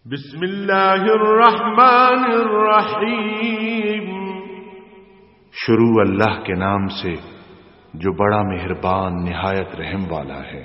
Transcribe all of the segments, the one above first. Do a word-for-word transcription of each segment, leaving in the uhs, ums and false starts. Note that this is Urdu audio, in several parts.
بسم اللہ الرحمن الرحیم۔ شروع اللہ کے نام سے جو بڑا مہربان نہایت رحم والا ہے۔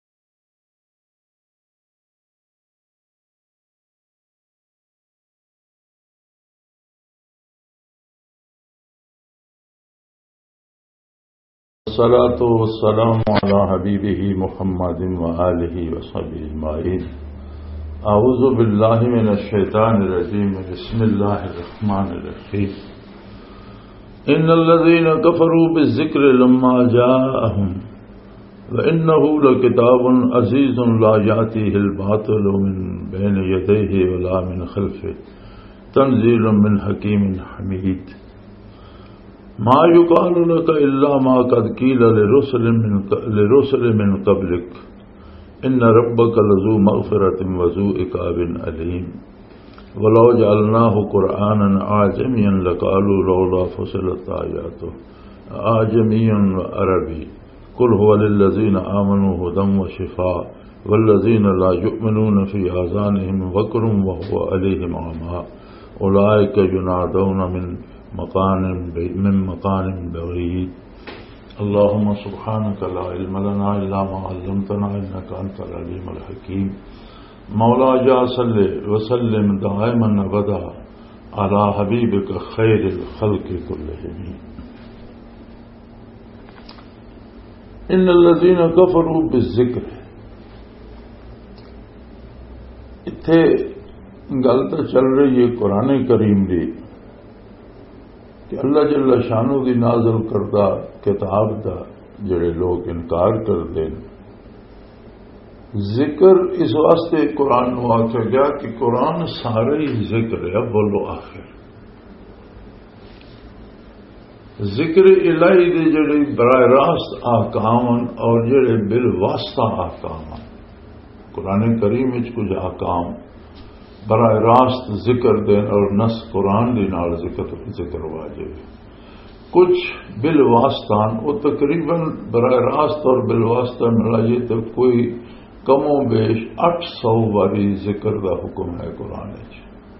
والصلاة والسلام على حبیبہ محمد وآلہ وصحبہ اجمعین۔ اعوذ باللہ من الشیطان الرجیم، بسم اللہ الرحمن الرحیم۔ ان الذین کفروا بالذکر لما جاءہم وانہ لکتاب عزیز لا یأتیہ الباطل من بین یدیہ ولا من خلفہ تنزیل من حکیم حمید۔ ما یقال لک الا ما قد قیل لرسل من لرسل من قبلک ان ربک لذو مغفرۃ وذو عقاب علیم۔ ولو جعلناہ قرآنا اعجمیا لقالوا لولا فصلت آیاتہ اعجمی وعربی قل هو للذین آمنوا هدی وشفاء والذین لا یؤمنون فی آذانہم وقر وهو علیہم عمی اولئک ینادون من مکان من مکان بعید۔ اللهم سبحانك لا علم لنا الا ما علمتنا انك انت العليم الحكيم۔ مولا جا صلی وسلم دائما ابدا على حبیبک خیر الخلق كلهم۔ ان الذين كفروا بالذکر، اتھے گل تو چل رہی ہے قرآن کریم دی کہ اللہ جل شانہ دی نازل کردہ کتاب دا جڑے لوگ انکار کرتے ہیں۔ ذکر اس واسطے قرآن نو آکھا گیا کہ قرآن سارے ہی ذکر ہے اول و آخر۔ ذکر الہی دے جڑے براہ راست احکام اور جڑے بالواسطہ احکام، قرآن کریم وچ کچھ احکام براہ راست ذکر دین اور نص قرآن دی نال ذکر ذکر واجب ہے، کچھ بالواسطان وہ تقریباً براہ راست اور بالواسطہ ملائیے تو کوئی کم و بیش اٹھ سو باری ذکر دا حکم ہے قرآن چ۔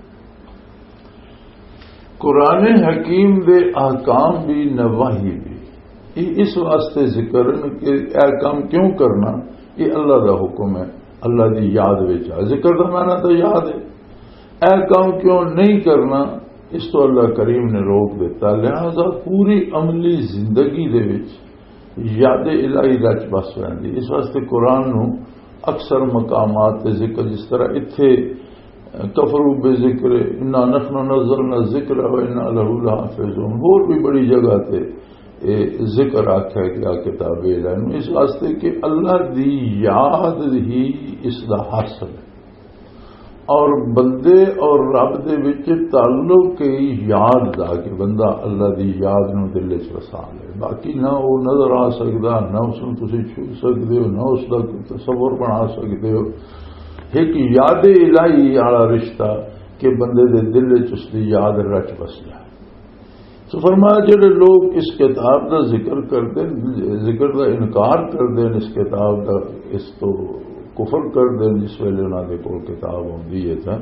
قرآن حکیم دے احکام بھی نواہی بھی یہ اس واسطے ذکر کہ اے کام کیوں کرنا، یہ اللہ دا حکم ہے، اللہ دی یاد وچ ہے۔ ذکر دا معنی تو یاد ہے، اے کام کیوں نہیں کرنا اس تو اللہ کریم نے روک دیتا۔ لہذا پوری عملی زندگی دے وچ یاد الہی رچ بس رہندی۔ اس واسطے قرآن نو اکثر مقامات تے ذکر، جس طرح اتھے کفروا بذکر انا نحن نزلنا الذکر وانا لہ لحافظون، اور بھی بڑی جگہ تے ذکر آکھا گیا کتاب الہی، اس واسطے کہ اللہ دی یاد ہی اس دا حاصل ہے، اور بندے اور رب دے وچ تعلق کی یاد دا کہ بندہ اللہ دی یاد نو دل وچ وسا لے، باقی نہ وہ نظر آ سکدا، نہ اس نو تسی چھو سکدے ہو، نہ اس دا تصور بنا سکدے ہو۔ ایک یاد الہی والا رشتہ کہ بندے دے دل وچ اس دی یاد رچ بس جائے۔ تو فرمایا جڑے لوگ اس کتاب دا ذکر کرتے ذکر دا انکار کرتے ہیں، اس کتاب دا اس تو کفر کر دیں جس ویلے انہوں نے کول کتاب ہوندی ہے تھا،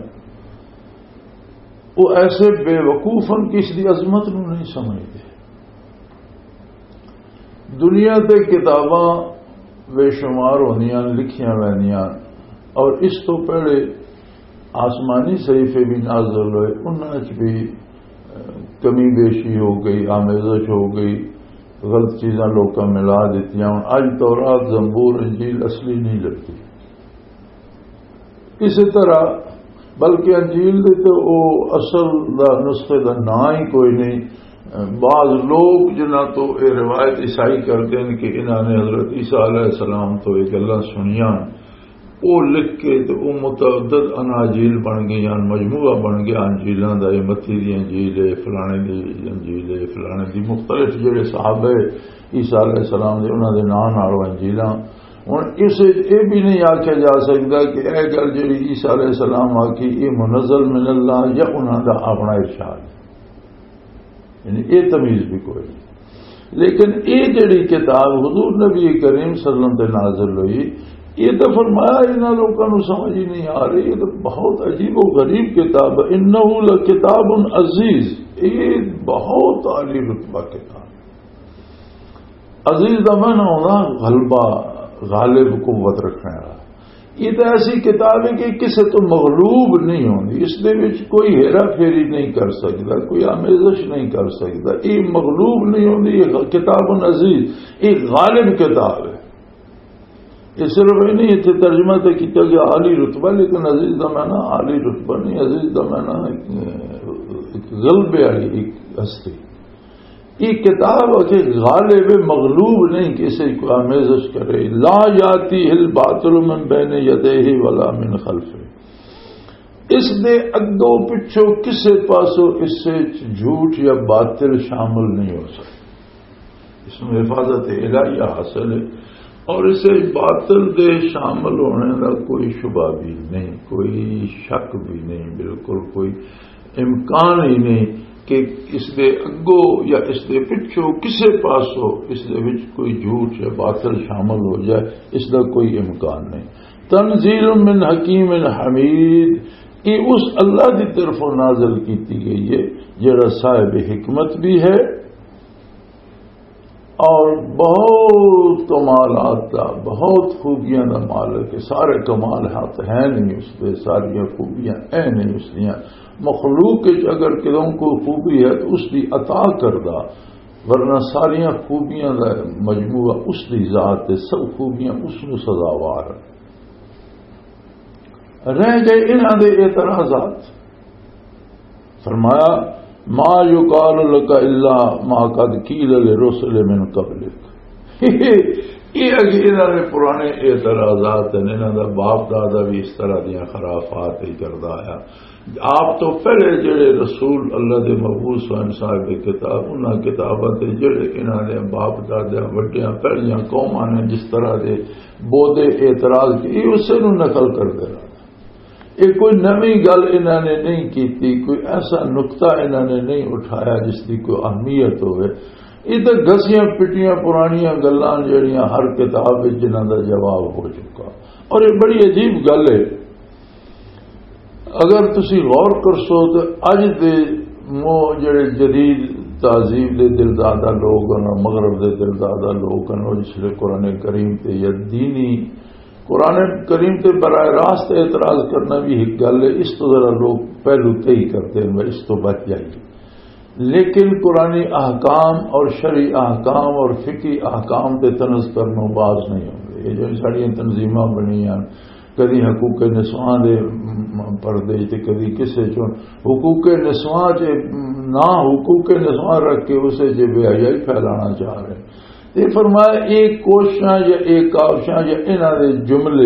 وہ ایسے بے وقوفن کس دی عظمت نو نہیں سمجھتے۔ دنیا تے کتاباں بے شمار ہوندیاں لکھیاں ویندیاں، اور اس تو پہلے آسمانی صحیفے بھی نازل ہوئے، انہاں وچ بھی کمی بیشی ہو گئی، آمیزش ہو گئی، غلط چیزاں لوکاں ملا دیتیاں۔ اج تورات زبور انجیل اصلی نہیں لگتی اسی طرح، بلکہ انجیل دے تو وہ اصل دا نسخے دا نا ہی کوئی نہیں۔ بعض لوگ جنہاں تو یہ روایت عیسائی کرتے ہیں کہ انہوں نے حضرت عیسیٰ علیہ السلام تو یہ گلاں سنیاں، وہ لکھ کے تو وہ متعدد اناجیل بن گئی، مجموعہ بن گیا انجیلاں دا، یہ متی دی انجیل ہے، فلانے دی انجیل ہے، فلانے دی مختلف جڑے صحابہ عیسیٰ علیہ السلام دے انہاں دے نام نال انجیلاں۔ ہوں اس یہ بھی نہیں آخیا جا سکتا کہ اے گل جڑی عیسیٰ علیہ السلام آخی یہ منزل من اللہ یا انہوں کا اپنا ارشاد، یعنی یہ تمیز بھی کوئی نہیں۔ لیکن یہ جڑی کتاب حضور نبی کریم صلی اللہ علیہ وسلم تے نازل ہوئی، یہ تو فرمایا انہوں لوگوں کو سمجھ ہی نہیں آ رہی. یہ تو بہت عجیب و غریب کتاب ہے. انہ لکتاب عزیز، یہ بہت عالی رتبہ کتاب. عزیز کا معنی ہونا غلبہ، غالب قوت رکھنے والا. یہ تو ایسی کتاب ہے کہ کسی تو مغلوب نہیں ہوتی. اس دے وچ کوئی ہیرا پھیری نہیں کر سکتا، کوئی آمیزش نہیں کر سکتا. یہ مغلوب نہیں ہوتی. یہ کتاب عزیز، یہ غالب کتاب ہے. یہ صرف یہ نہیں اتنے ترجمہ تو کیا گیا عالی رتبہ، لیکن عزیز کا معنی عالی رتبہ نہیں، عزیز کا معنی غلبے والی ایک ہستی. یہ کتاب کہ غالب مغلوب نہیں کسی کو آمیزش کرے. لا یاتی الباطل من بین یدیہ ولا من خلفہ، اس دے اگوں پچھوں کسے پاسوں اس سے جھوٹ یا باطل شامل نہیں ہو سکتا. اس میں حفاظت الہیہ حاصل ہے، اور اسے باطل دے شامل ہونے کا کوئی شبہ بھی نہیں، کوئی شک بھی نہیں، بالکل کوئی امکان ہی نہیں کہ اس دے اگو یا اس دے پچھو کسے پاسو اس دے وچ کوئی جھوٹ یا باطل شامل ہو جائے، اس کا کوئی امکان نہیں. تنزیل من حکیم حمید، یہ اس اللہ کی طرف نازل کی گئی ہے جڑا صاحب حکمت بھی ہے اور بہت کمالات کا، بہت خوبیاں کا مالک ہے. سارے کمال ہاتھ ہیں نہیں اس دے، ساری خوبیاں ہیں نہیں اس دیا. مخلوق اگر کدوں کو خوبی ہے تو اس کی عطا کردہ، ورنہ ساریا خوبیاں کا مجموعہ اس کی ذات ہے. سب خوبیاں اس کو سزاوار رہ گئے انہوں دے اعتراضات. فرمایا ما یقال لک الا ما قد قیل للرسل من قبلک. یہ اگے انہوں نے پرانے اعتراضات ہیں. انہوں کا باپ دادا بھی اس طرح دیا خرافات ہی کرتا آیا. آپ تو پہلے جڑے رسول اللہ دے مبعوث ہوئے صاحب کتاب، انہاں کتاباں تے جڑے انہاں دے باپ دادا وڈیاں پہلیاں قوماں نے جس طرح دے بودے اعتراض کی، اسے نو نقل کرتے رہا. یہ کوئی نئی گل انہوں نے نہیں کیتی، کوئی ایسا نقطہ انہوں نے نہیں اٹھایا جس کی کوئی اہمیت ہوئے. یہ تو گسیاں پٹیاں پرانیاں گلاں جڑیاں ہر کتاب جنہاں دا جواب ہو چکا. اور یہ بڑی عجیب گل ہے. اگر تسی غور کرسو تو اج دے مو جڑے جدید تہذیب دے دلدادہ لوگ ہیں، مغرب دے دلدادہ لوگ ہیں، جس لئے قرآن کریم تے یا دینی قرآن کریم تے براہ راست اعتراض کرنا بھی ایک گل ہے. اس تو ذرا لوگ پہلو تے ہی کرتے ہیں، اس تو بچ جائیے. لیکن قرآنی احکام اور شرعی احکام اور فقہی احکام تے تنز کرنا باز نہیں ہوں گے. یہ جو ساری تنظیمیں بنی ہیں، کدی حقوق نسواں دے پردے تے کدی کسے چون حقوق نسواں چ نہ حقوق نسواں رکھ کے اسے جے بے حیائی پھیلانا چاہ رہے. یہ فرمایا ایک کوششاں یا ایک کاوشاں یا انہاں دے جملے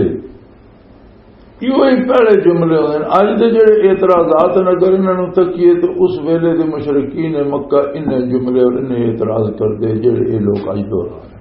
یہ پہلے جملے ہوتے ہیں. اج دے جڑے اعتراضات ہیں اگر انہوں تکیے تو اس ویلے دے مشرکین مکہ انہیں جملے اور انہیں اعتراض کرتے جڑے یہ لوگ اج دہرا رہے.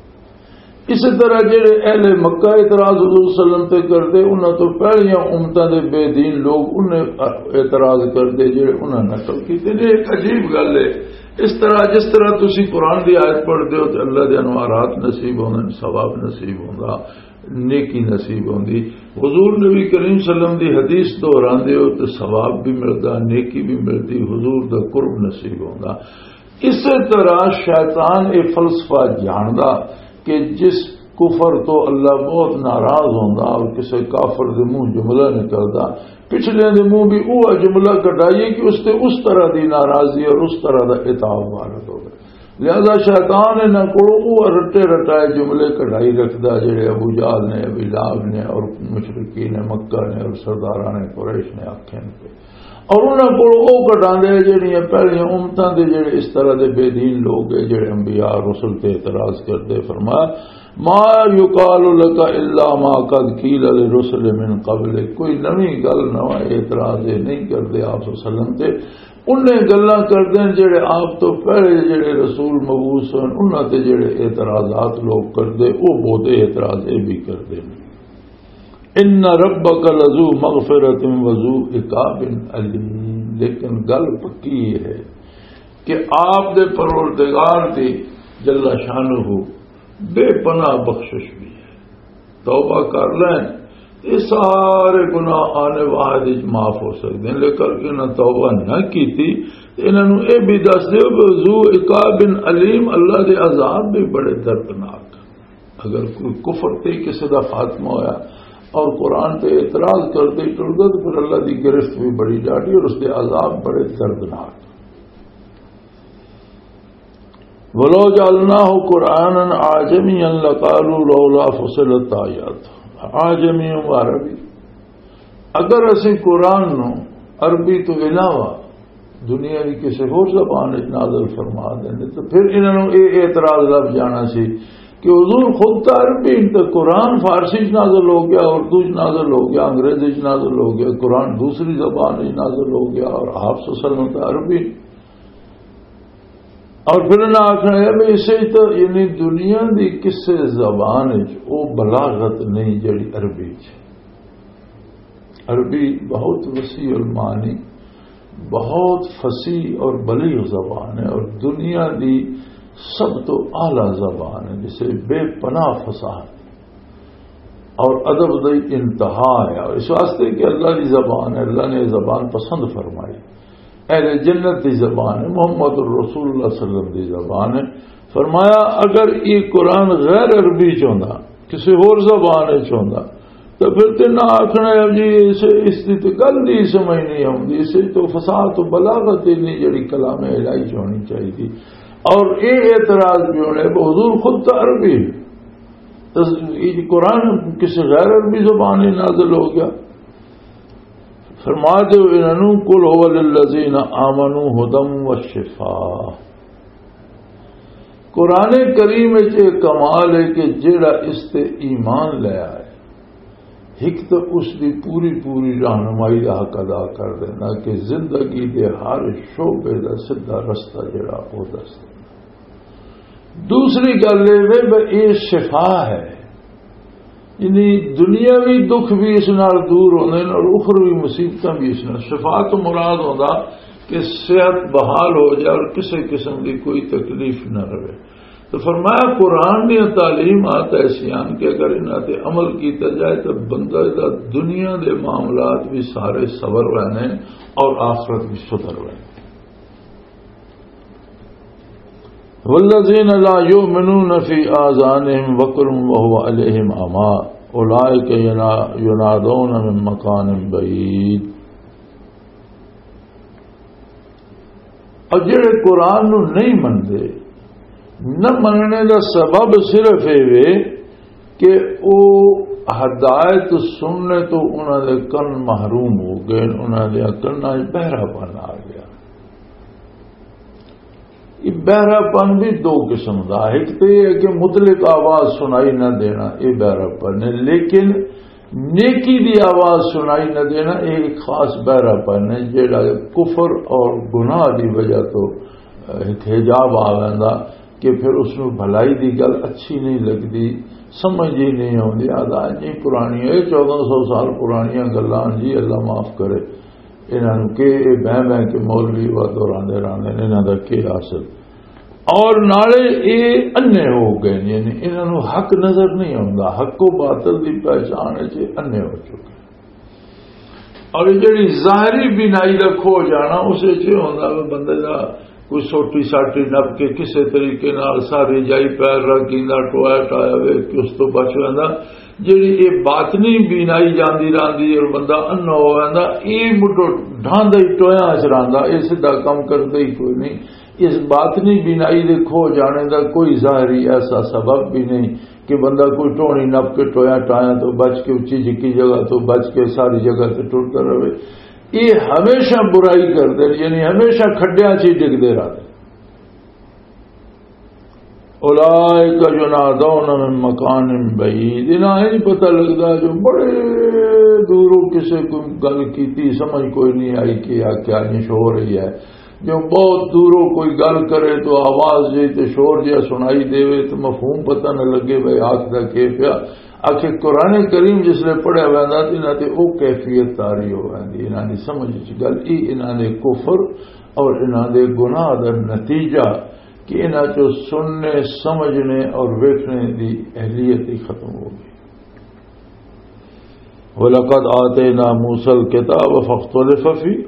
اسی طرح جڑے اہل مکہ اعتراض حضور صلی اللہ علیہ وسلم تے کرتے، انہوں تو پہلیاں امتاں دے بے دین لوگ انہیں اعتراض کرتے جڑے انہوں نے نقل کیتے. ایک عجیب گل ہے. اس طرح جس طرح تسی قرآن دی آیت پڑھتے ہو تو اللہ دے انوارات نصیب ہوندے، ثواب نصیب ہوندا، نیکی نصیب ہوندی. حضور نبی کریم صلی اللہ علیہ وسلم دی حدیث دہراندے ہو تو ثواب بھی ملتا، نیکی بھی ملتی، حضور دا قرب نصیب ہوندا. اسی طرح شیطان یہ فلسفہ جاندا کہ جس کفر تو اللہ بہت ناراض ہوتا اور کسی کافر دے منہ جملہ نکلتا، پچھلے دے منہ بھی وہ جملہ کٹائیے کہ اس سے اس طرح دی ناراضی اور اس طرح دا اتعاب وارد ہو گئے. لہذا شیطان نہ کوڑ وہ رٹے رٹائے جملے کٹائی رکھدا جڑے ابو جہل نے، ابی لہب نے اور مشرکین مکہ نے اور سرداران قریش نے آکھے پہ، اور انہوں کو وہ کٹاندے جڑیاں پہلیاں امتاں دے جڑے اس طرح دے بے دین لوگ ہیں جڑے انبیاء رسل تے اعتراض کرتے. فرمایا ما یقال لک الا ما قد قیل للرسل من قبل. کوئی نئی گل نواں اعتراض نہیں کرتے آپ صلی اللہ علیہ وسلم تے، انہیں گلاں کردے جڑے آپ تو پہلے جڑے رسول مبعوث ہیں انہاں تے جڑے اعتراضات لوگ کردے وہ بہت اعتراض بھی کردے. ان ربک لذو مغفرت وذو عقاب علیم. لیکن گل پکی ہے کہ آپ دے پروردگار دی جل شانہ بے پناہ بخشش بھی ہے. توبہ کر لیں یہ سارے گناہ آنے واحد معاف ہو سکتے ہیں. لیکن انہوں توبہ نہ کی تھی انہوں نے یہ بھی دس دیو کہ ذو عقاب علیم اللہ کے عذاب بھی بڑے دردناک. اگر کوئی کفر تے کسی کا خاتمہ ہویا اور قرآن پہ اعتراض کرتے ٹرتا تو پھر اللہ کی گرفت بھی بڑی ڈاٹی اور اس کے عذاب بڑے دردناک. وَلَوْ جَعَلْنَاهُ قُرْآنًا أَعْجَمِيًّا لَقَالُوا لَوْلَا فُصِّلَتْ آيَاتُهُ. عاجمی و عربی اگر اسی قرآن نو عربی تو علاوہ دنیا کی کسی اور زبان نازل فرما دیں تو پھر انہوں نے یہ اعتراض لگ جانا سی کہ حضور خود تو عربی تو قرآن فارسی نازل ہو گیا، اردو نازل ہو گیا، انگریزی نازل ہو گیا، قرآن دوسری زبان نازل ہو گیا اور آپ صلی اللہ علیہ وسلم تو عربی. اور پھر نہ آخر ہے بھائی اسے تو یعنی دنیا دی کسے زبان وہ بلاغت نہیں جڑی عربی چ. عربی بہت وسیع المعانی بہت فصیح اور بلیغ زبان ہے اور دنیا دی سب تو اعلی زبان ہے جسے بے پناہ فصاحت اور ادب دی انتہا ہے. اور اس واسطے کہ اللہ کی زبان ہے، اللہ نے زبان پسند فرمائی. اہل جنت کی زبان ہے، محمد الرسول اللہ صلی اللہ علیہ وسلم کی زبان ہے. فرمایا اگر یہ قرآن غیر عربی چاہتا کسی اور زبان چاہتا تو پھر تو نہ آخنا جی اس کی تو گل نہیں سمجھ نہیں آتی، اسے تو فصاحت و بلاغت ہی نہیں جڑی کلام الہی چ ہونی چاہیے تھی. اور یہ اعتراض بھی ہونے حضور خود تو عربی ہے، قرآن کسی غیر عربی زبان ہی نازل ہو گیا. فرماتے ہو انہوں قل هو للذین آمنوا ھدی وشفاء. قرآن کریم میں کمال ہے کہ جیڑا اس تے ایمان لے آئے ایک تو اس کی پوری پوری رہنمائی کا حق ادا کر دینا کہ زندگی کے ہر شعبے کا سیدھا رستہ جڑا وہ دس دینا. دوسری گل یہ شفا ہے، یعنی دنیاوی دکھ بھی اس نال دور ہونے اور اخروی مصیبتیں بھی اس نال. شفا تو مراد ہوتا کہ صحت بحال ہو جائے اور کسی قسم کی کوئی تکلیف نہ رہے. تو فرمایا قرآن نے تعلیمات ایسی ہیں کہ اگر انہاں تے عمل کیتا جائے تو بندہ دا دنیا دے معاملات بھی سارے صبر رہنے اور آخرت بھی ستر رہنے. والذین لا یؤمنون فی آذانہم وقر وهو علیہم عمی اولئک ینادون من مکان بعید. اور جڑے قرآن نو نہیں مندے نہ مننے دا سبب صرف یہ کہ وہ ہدایت سننے تو انہوں نے کن محروم ہو گئے، انہوں نے کنا بہرا پن آ گیا. یہ بہرا پن بھی دو قسم کا، ایک تو یہ ہے کہ مطلق آواز سنائی نہ دینا یہ بہرا پن ہے، لیکن نیکی دی آواز سنائی نہ دینا ایک خاص بہرا پن ہے جیڑا کفر اور گناہ دی وجہ تو حجاب آ گا کہ پھر اس میں بھلائی دی گل اچھی نہیں لگتی، سمجھ ہی نہیں آتی. آدھا جی پرانی ہے چودہ سو سال پرانیاں گلان جی اللہ معاف کرے انہوں کہ بہ بہ کے مولوی و دورانے رانے انہوں کا کی حاصل. اور نالے یہ انے ہو گئے یعنی انہوں حق نظر نہیں آتا، حق و باطل کی پہچان ہے انے ہو چکے. اور جڑی ظاہری بینائی کا کھو جانا اسے ہوتا بندے کا کوئی سوٹی ساٹی نپ کے کسی طریقے نال ساری جائی پیر رکھا ٹویا ٹایا ویک کے اس تو بچ رہا. جیڑی یہ باطنی بینائی جاندی رہی اور بندہ انا ہو رہا یہ مٹو ڈھاندا ہی ٹویا چ رہا یہ سیدھا کام کرتا ہی کوئی نہیں. اس باطنی بینائی دے کھو جانے دا کوئی ظاہری ایسا سبب بھی نہیں کہ بندہ کوئی ٹوڑی نپ کے ٹویا ٹایا تو بچ کے اچھی جکی جگہ تو بچ کے ساری جگہ سے ٹوٹتا رہے. یہ ہمیشہ برائی کرتے یعنی ہمیشہ کھڈیا چی ڈگتے رہتے. اولئک ینادون من مکان بعید. انہیں نہیں پتہ لگتا جو بڑے دوروں کسی کو گل کی سمجھ کوئی نہیں آئی کہ کیا نش ہو رہی ہے. جو بہت دوروں کوئی گل کرے تو آواز جی تو شور جہا سنائی دے تو مفہوم پتہ نہ لگے بھائی آخر کہ پیا. آخر قرآن کریم جس نے پڑھیا وہدا تو انہوں نے وہ کیفیت تاری ہو وی انہوں نے سمجھ گل یہ انہوں نے کفر اور انہوں نے گناہ کا نتیجہ کہ انہوں چ سننے سمجھنے اور ویکھنے کی اہلیت ہی ختم ہو گئی. وَلَقَدْ آتَيْنَا مُوسَى الْكِتَابَ فَاخْتَلَفَ فِيهِ.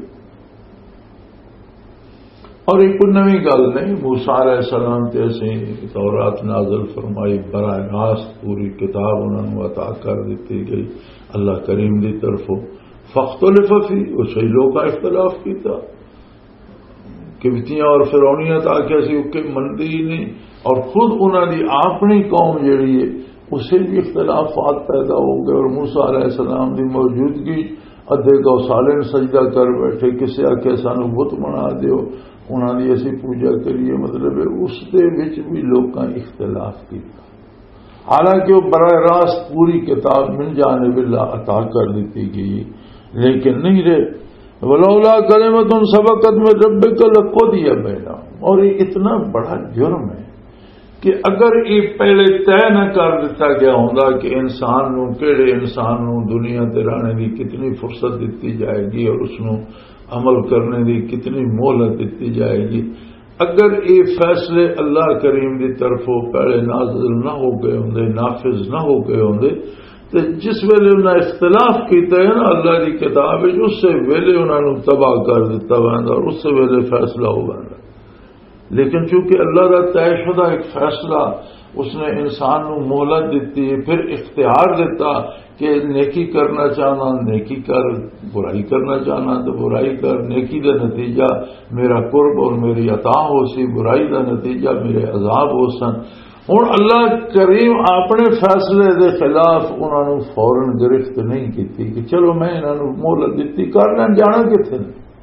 اور ایک کوئی نئی گل نہیں، موسیٰ علیہ السلام تے اسی تورات نازل فرمائی، براہ راست پوری کتاب انہوں نے عطا کر دیتی گئی اللہ کریم دی طرفوں. فاختلف فی، اس لوگ کا اختلاف کیتا، قبطیاں اور فرعونیاں تاکہ اسی اکے مندی نہیں، اور خود انہوں دی اپنی قوم جڑی ہے اسے بھی اختلافات پیدا ہو گئے. اور موسیٰ علیہ السلام دی موجودگی ادھے گو سالن سجدہ کر بیٹھے، کسے آکے سانو بت بنا دیو، انہوں نے ایسی پوجا کریے، مطلب ہے اس دے وچ بھی لوگاں اختلاف کیتا. حالانکہ وہ براہ راست پوری کتاب من جانب اللہ عطا کر دیتی گئی، لیکن نہیں رہے. ولولا کلمۃ سبقت من ربک لقضی بینہم. اور یہ اتنا بڑا جرم ہے کہ اگر یہ پہلے طے نہ کر دیتا گیا ہوندا کہ انسان نو کیڑے انسان نو دنیا تے رہنے دی کتنی فرصت دیتی جائے گی اور اس نو عمل کرنے دی کتنی مہلت دیتی جائے گی، اگر یہ فیصلے اللہ کریم دی طرفوں پہلے نازل نہ ہو گئے ہوندے، نافذ نہ ہو گئے ہوندے، تو جس ویلے انہوں نے اختلاف کیتا ہے نا اللہ کی کتاب اس سے ویلے انہوں نے تباہ کر دیتا ویندا اور اس سے ویلے فیصلہ ہو ویندا. لیکن چونکہ اللہ کا طے شدہ ایک فیصلہ اس نے انسان نو مہلت دیتی ہے، پھر اختیار دیتا کہ نیکی کرنا چاہنا نیکی کر، برائی کرنا چاہنا تو برائی کر. نیکی دا نتیجہ میرا قرب اور میری عطا ہو سی، برائی دا نتیجہ میرے عذاب ہو سن. ہوں اللہ کریم اپنے فیصلے دے خلاف انہوں نے فوراً گرفت نہیں کی کہ چلو میں انہوں نے مہلت دیتی، کر لین جانا کتنے.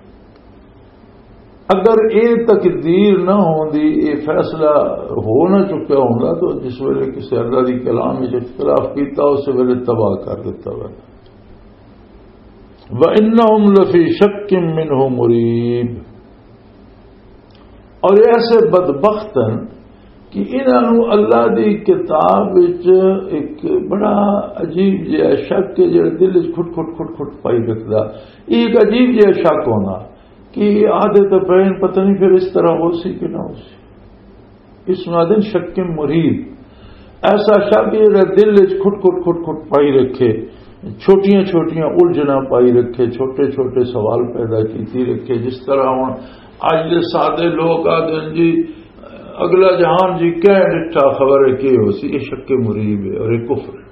اگر یہ تقدیر نہ ہوندی، یہ فیصلہ ہو نہ چکا ہوندا تو جس ویلے کسی اللہ دی کلام میں اختلاف کیتا اس ویلے تباہ کر دیتا ہوا. وَإِنَّهُمْ لَفِي شَكٍّ مِّنْهُ مُرِيبٍ. اور ایسے بدبختن کہ انہوں اللہ دی کتاب وچ ایک بڑا عجیب جہا شک کے جڑے دل وچ کھٹ کھٹ کھٹ کھٹ پائی رکھدا، ایک عجیب جہا شک ہونا کہ آدھے تو پہن پتہ نہیں پھر اس طرح ہو سی کہ نہ ہو سی. اس مادن شک مرید، ایسا شک جڑا دل وچ کھٹ کھٹ کھٹ کھٹ پائی رکھے، چھوٹیاں چھوٹیاں الجھنا پائی رکھے، چھوٹے چھوٹے سوال پیدا کیتی رکھے. جس طرح ہوں اج دے سادے لوگ آدھے جی اگلا جہان جی کہہ ڈٹھا خبر ہے کہ ہو سی، یہ شک مریب ہے اور یہ کفر ہے.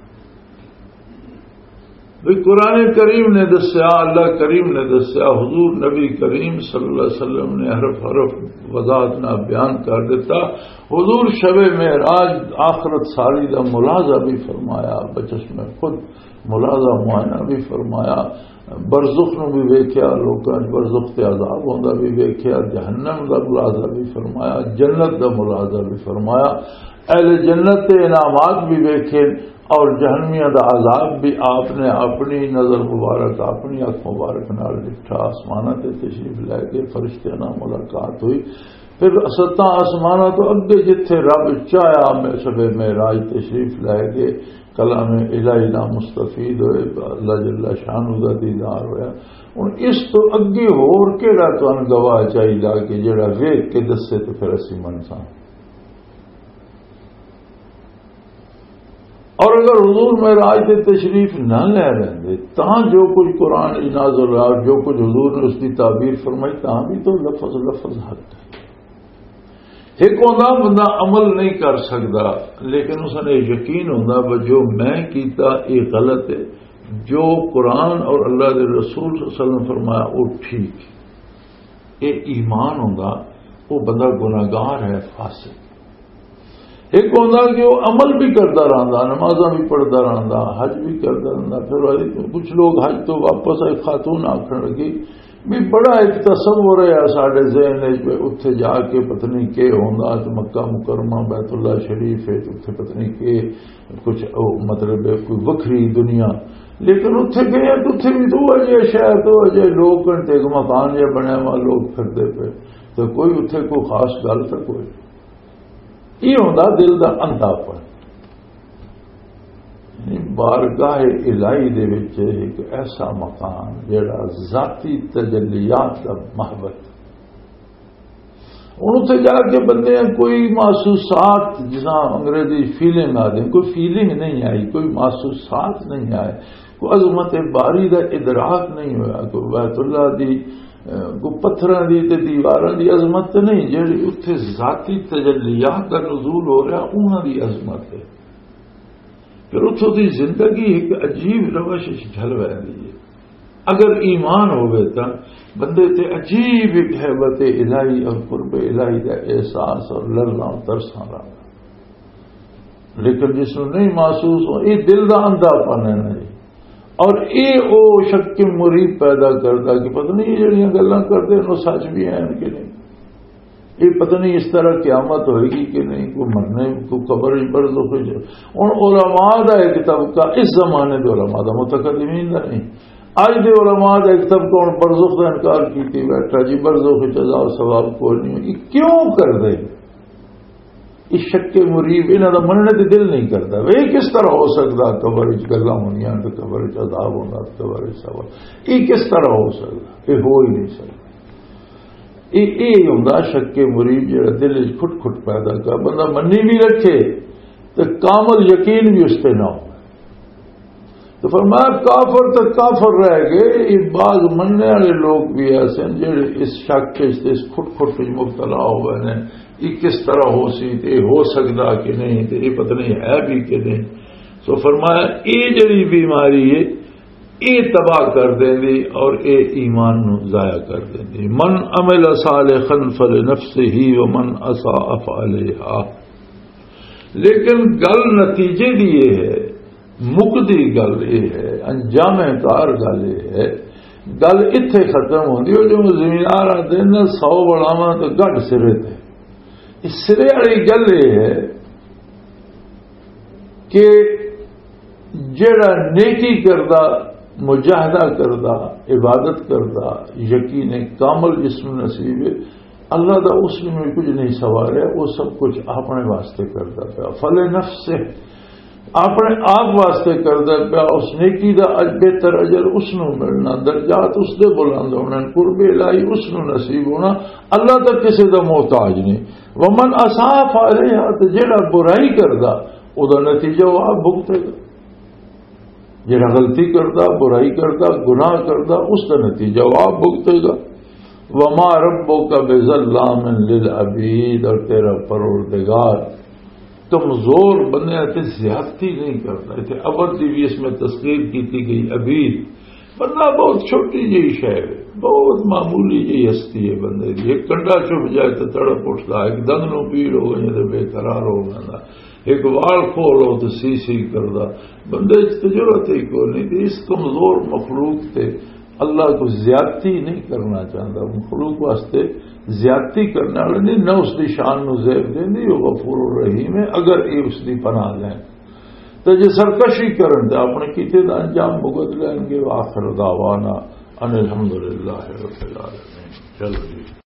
بھئی قرآن کریم نے دسیا، اللہ کریم نے دسیا، حضور نبی کریم صلی اللہ علیہ وسلم نے حرف حرف وضاحت نہ بیان کر دیتا. حضور شب معراج آخرت ساری دا ملاحظہ بھی فرمایا، بچش میں خود ملاحظہ معائنہ بھی فرمایا، برزخ نو بھی ویکھیا، لوکاں برزخ تے عذاب ہوندا بھی ویکھیا، جہنم دا ملاحظہ بھی فرمایا، جنت دا ملاحظہ بھی فرمایا، اہل جنت تے انعامات بھی ویکھے اور جہنمیاں دا عذاب بھی آپ نے اپنی نظر مبارک اپنی آنکھ مبارک نال ڈٹھا. آسمانہ تے تشریف لے کے فرشتیاں نال ملاقات ہوئی. پھر ستاں آسمانہ تو اگے جتھے رب چاہیا میں شب معراج تشریف لے کے کلام الہی دا مستفید ہوئے، اللہ جل شانہ دا دیدار ہویا. ہن اس تو اگے ہور کیڑا تانوں گواہ چاہیدا کہ جڑا ویکھ کے دسے تو پھر اسی منساں. اور اگر حضور معراج تے تشریف نہ لے رہے تاں جو کچھ قرآن نازل ہوا اور جو کچھ حضور نے اس کی تعبیر فرمائی تاں بھی تو لفظ لفظ حق ہے. ایک ہوندہ بندہ عمل نہیں کر سکتا لیکن اس نے یقین ہوندہ جو میں کیتا یہ غلط ہے، جو قرآن اور اللہ کے رسول صلی اللہ علیہ وسلم فرمایا وہ ٹھیک ہے. یہ ایمان ہوندہ وہ بندہ گناہگار ہے، فاسق. ایک ہوندہ کہ وہ عمل بھی کرتا رہتا، نمازاں بھی پڑھتا رہتا، حج بھی کرتا رہتا. پھر کچھ لوگ حج تو واپس آئی خاتون آخر لگی بھی بڑا ایک تصور ہے سارے ذہن اتنے جا کے پتنی کے ہوندا تو مکہ مکرمہ بیت اللہ شریف ہے اتنے پتنی کے کچھ مطلب کوئی وکری دنیا. لیکن اتنے گئے تو اتنے بھی تو اجے شہر تو اجے لوگ ایک مکان جہ بنیا ہوا لوگ پھرتے پہ تو کوئی اتنے کوئی خاص گل تو کوئی یہ ہوتا دل کا اندھا پن. بارگاہ الہی دے وچ ایک ایسا مقام جڑا ذاتی تجلیات کا محبت ہوں اتنے جا کے بندے کوئی محسوسات جساں انگریزی فیلنگ آ دیں کوئی فیلنگ نہیں آئی، کوئی محسوسات نہیں آئے، کوئی عظمت باری دا ادراک نہیں ہوا، کوئی بیت اللہ دی کوئی پتھراں دی تے دیواراں دی عظمت تے نہیں، جڑی اتنے ذاتی تجلیات کا نزول ہو رہا انہاں دی عظمت ہے۔ پھر اتوں دی زندگی ایک عجیب روش ڈھل ویندی ہے۔ اگر ایمان ہوئے تا بندے تے عجیب ایک حیبت الہی اور قرب الہی کا احساس اور لرزاں ترساں رہا، لیکن جس کو نہیں محسوس ہو یہ دل دا اندھا پن ہے نا جی، اور یہ او شک مرید پیدا کرتا کہ پتہ نہیں یہ جڑیاں گلاں کرتے ہیں وہ سچ بھی ہیں کہ نہیں، یہ پتہ نہیں اس طرح قیامت ہوئے گی کہ نہیں، کوئی مرنے کو قبر برزخ ان علماء دا ایک طبقہ اس زمانے دے علماء دا متقدمین دا نہیں، آج دے علماء دا ایک طبقہ ان برزخ دا انکار کیتی بیٹھا جی برزخ جزا و ثواب کوئی نہیں، یہ کیوں کر دے اس شک مریب انہاں دا مننے تے دل نہیں کرتا، وہ کس طرح ہو سکتا قبر وچ گلاں ہونیاں تے قبر وچ عذاب ہونا تے قبر وچ ثواب، یہ کس طرح ہو سکتا، یہ ہو ہی نہیں سکتا۔ یہ ہوندا شک مریب جڑا دل وچ کھٹ کھٹ پیدا کر بندہ منی بھی رکھے تے کامل یقین بھی اس تے نہ ہو، تو فرمایا کافر تو کافر رہ گئے، یہ بعض مننے والے لوگ بھی ایسے ہیں جڑے اس شک اس کھٹ کھٹ وچ مبتلا ہوئے ہیں، یہ کس طرح ہو سی تے ہو سکتا کہ نہیں تے یہ پتہ نہیں ہے بھی کہ نہیں۔ سو فرمایا یہ جڑی بیماری ہے یہ تباہ کر دیں دی اور یہ ایمان نو ضائع کر دیں دی۔ من عمل صالحا فلنفسہ ومن اساء فعلیہا، لیکن گل نتیجے دی یہ ہے، مکدی گل یہ ہے، انجام کار گل یہ ہے، گل اتنے ختم ہوتی ہے جو زمیندار آتے ہیں نا سو بڑھاوا تو گڈ سرے تے، اس سرے والی گل یہ ہے کہ جڑا نیکی کردا مجاہدہ کردا عبادت کردا یقین کامل جسم نصیب ہے، اللہ دا اس میں کچھ نہیں سوال ہے، وہ سب کچھ اپنے واسطے کردا پیا، فل نفس سے اپنے آپ واسطے کردا پیا، اس نیکی دا بہتر اجر اس نو ملنا، درجات اس دے بلند ہونا، قرب الہی اس نو نصیب ہونا، اللہ تک کسی دا محتاج نہیں۔ ومن اساء فعلیہا، تے جڑا برائی کردا او دا نتیجہ وہ آپ بھگتے گا، جڑا غلطی کردا برائی کردا گناہ کردا اس کا نتیجہ وہ آپ بھگتے گا۔ وما ربک بظلام للعبید، اور تیرا پروردگار کمزور بندے تے زیادتی نہیں کرتا، تے ابد دی بھی اس میں تذکیر کی گئی عبید، بندہ بہت چھوٹی جی شے ہے، بہت معمولی جی ہستی ہے بندے دی، ایک کنڈا چھپ جائے تو تڑپ اٹھتا، ایک دند نو پیڑ ہو گئی تو بے قرار ہو گیا، ایک وال کھول ہو تو سی سی کردا، بندے تو ضرورت ہی کوئی نہیں تھی، اس کمزور مخلوق تے اللہ کو زیادتی نہیں کرنا چاہتا، مخلوق واسطے زیادتی کرنے والے نہیں، نہ اس کی شان نو زیب دینی، وہ غفور الرحیم ہے اگر یہ اس کی پناہ لیں تو جی سرکشی کرن تے اپنے کیتے دا انجام بھگت لیں گے۔ وآخر دعوانا ان الحمدللہ رب العالمین۔ چلو جی۔